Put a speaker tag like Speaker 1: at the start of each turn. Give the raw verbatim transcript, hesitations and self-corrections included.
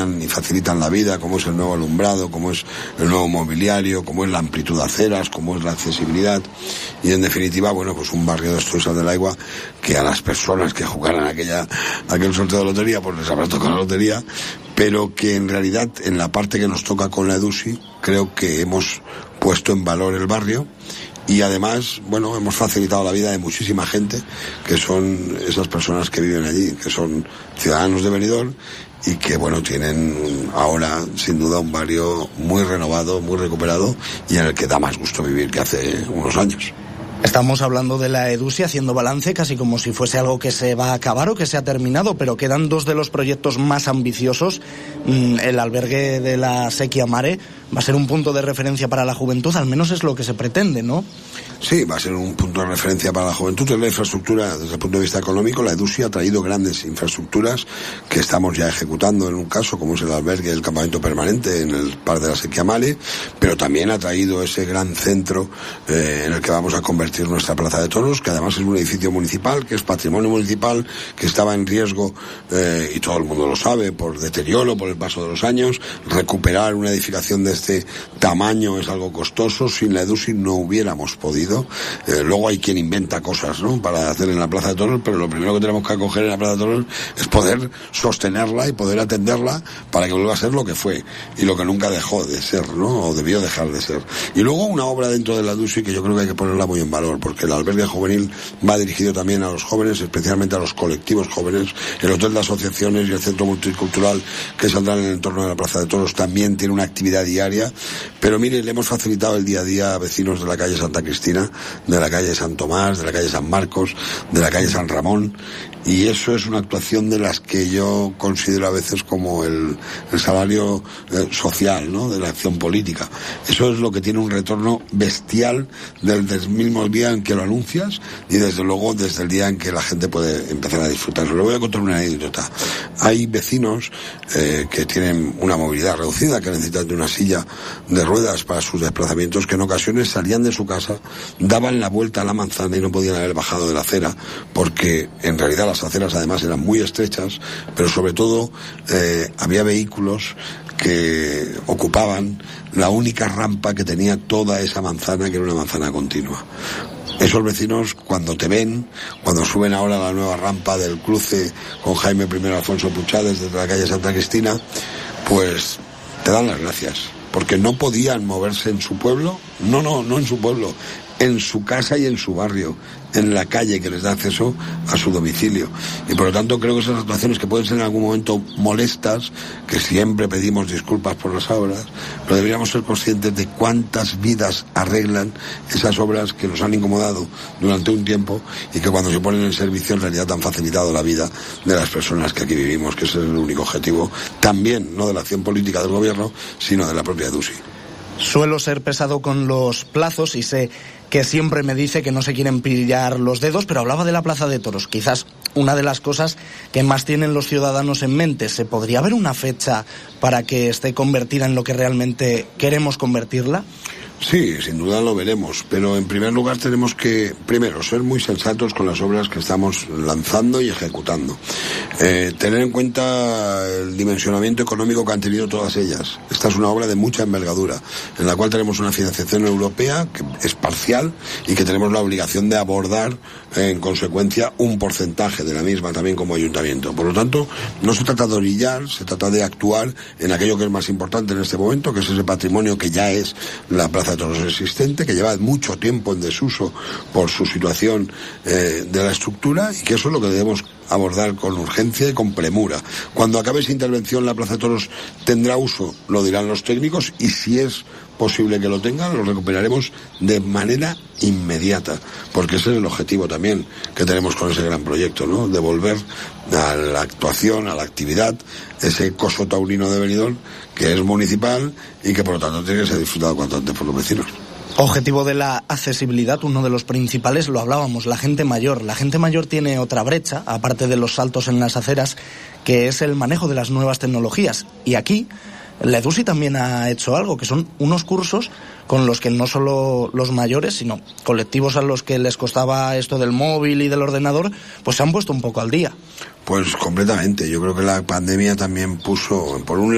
Speaker 1: solucionan y facilitan la vida, como es el nuevo alumbrado, como es el nuevo mobiliario, como es la amplitud de aceras, como es la accesibilidad, y en definitiva, bueno, pues un barrio de Estoisas del Aigua que a las personas que jugaran aquella, aquel sorteo de lotería, pues les habrá tocado la lotería, pero que en realidad en la parte que nos toca con la EDUSI creo que hemos puesto en valor el barrio. Y además, bueno, hemos facilitado la vida de muchísima gente, que son esas personas que viven allí, que son ciudadanos de Benidorm y que, bueno, tienen ahora, sin duda, un barrio muy renovado, muy recuperado y en el que da más gusto vivir que hace unos años.
Speaker 2: Estamos hablando de la EDUSI haciendo balance casi como si fuese algo que se va a acabar o que se ha terminado, pero quedan dos de los proyectos más ambiciosos. El albergue de la Sequia Mare va a ser un punto de referencia para la juventud, al menos es lo que se pretende, ¿no?
Speaker 1: Sí, va a ser un punto de referencia para la juventud. En la infraestructura, desde el punto de vista económico, la EDUSI ha traído grandes infraestructuras que estamos ya ejecutando en un caso, como es el albergue del campamento permanente en el Parque de la Sequia Mare, pero también ha traído ese gran centro eh, en el que vamos a convertir nuestra Plaza de Toros, que además es un edificio municipal, que es patrimonio municipal, que estaba en riesgo, eh, y todo el mundo lo sabe, por deterioro, por el paso de los años. Recuperar una edificación de este tamaño es algo costoso. Sin la EDUSI no hubiéramos podido. Eh, luego hay quien inventa cosas, ¿no?, para hacer en la Plaza de Toros, pero lo primero que tenemos que acoger en la Plaza de Toros es poder sostenerla y poder atenderla para que vuelva a ser lo que fue y lo que nunca dejó de ser, ¿no?, o debió dejar de ser. Y luego una obra dentro de la EDUSI que yo creo que hay que ponerla muy en valor, porque el albergue juvenil va dirigido también a los jóvenes, especialmente a los colectivos jóvenes. El hotel de asociaciones y el centro multicultural que saldrán en el entorno de la Plaza de Toros también tiene una actividad diaria, pero mire, le hemos facilitado el día a día a vecinos de la calle Santa Cristina, de la calle San Tomás, de la calle San Marcos, de la calle San Ramón, y eso es una actuación de las que yo considero a veces como el, el salario eh, social, ¿no?, de la acción política. Eso es lo que tiene un retorno bestial desde el mismo día en que lo anuncias y desde luego desde el día en que la gente puede empezar a disfrutarlo. Le voy a contar una anécdota. Hay vecinos eh, que tienen una movilidad reducida, que necesitan de una silla de ruedas para sus desplazamientos, que en ocasiones salían de su casa, daban la vuelta a la manzana y no podían haber bajado de la acera, porque en realidad las aceras además eran muy estrechas, pero sobre todo eh, había vehículos que ocupaban la única rampa que tenía toda esa manzana, que era una manzana continua. Esos vecinos, cuando te ven, cuando suben ahora a la nueva rampa del cruce con Jaime I Alfonso Puchades desde la calle Santa Cristina, pues te dan las gracias, porque no podían moverse en su pueblo, no, no, no en su pueblo, en su casa y en su barrio, en la calle que les da acceso a su domicilio. Y por lo tanto creo que esas actuaciones que pueden ser en algún momento molestas, que siempre pedimos disculpas por las obras, pero deberíamos ser conscientes de cuántas vidas arreglan esas obras que nos han incomodado durante un tiempo y que cuando se ponen en servicio en realidad han facilitado la vida de las personas que aquí vivimos, que ese es el único objetivo también, no de la acción política del gobierno, sino de la propia EDUSI.
Speaker 2: Suelo ser pesado con los plazos y sé que siempre me dice que no se quieren pillar los dedos, pero hablaba de la Plaza de Toros, quizás una de las cosas que más tienen los ciudadanos en mente. ¿Se podría haber una fecha para que esté convertida en lo que realmente queremos convertirla?
Speaker 1: Sí, sin duda lo veremos, pero en primer lugar tenemos que, primero, ser muy sensatos con las obras que estamos lanzando y ejecutando. Eh, tener en cuenta el dimensionamiento económico que han tenido todas ellas. Esta es una obra de mucha envergadura, en la cual tenemos una financiación europea que es parcial y que tenemos la obligación de abordar, eh, en consecuencia, un porcentaje de la misma también como ayuntamiento. Por lo tanto, no se trata de orillar, se trata de actuar en aquello que es más importante en este momento, que es ese patrimonio que ya es la Plaza de Toros existente, que lleva mucho tiempo en desuso por su situación eh, de la estructura, y que eso es lo que debemos abordar con urgencia y con premura. Cuando acabe esa intervención la Plaza de Toros tendrá uso, lo dirán los técnicos, y si es posible que lo tengan, lo recuperaremos de manera inmediata, porque ese es el objetivo también que tenemos con ese gran proyecto, ¿no?, de volver a la actuación, a la actividad, ese coso taurino de Benidorm, que es municipal y que por lo tanto tiene que ser disfrutado cuanto antes por los vecinos.
Speaker 2: Objetivo de la accesibilidad, uno de los principales, lo hablábamos, la gente mayor. La gente mayor tiene otra brecha, aparte de los saltos en las aceras, que es el manejo de las nuevas tecnologías. Y aquí la EDUSI también ha hecho algo, que son unos cursos con los que no solo los mayores, sino colectivos a los que les costaba esto del móvil y del ordenador, pues se han puesto un poco al día.
Speaker 1: Pues completamente. Yo creo que la pandemia también puso, por un lado,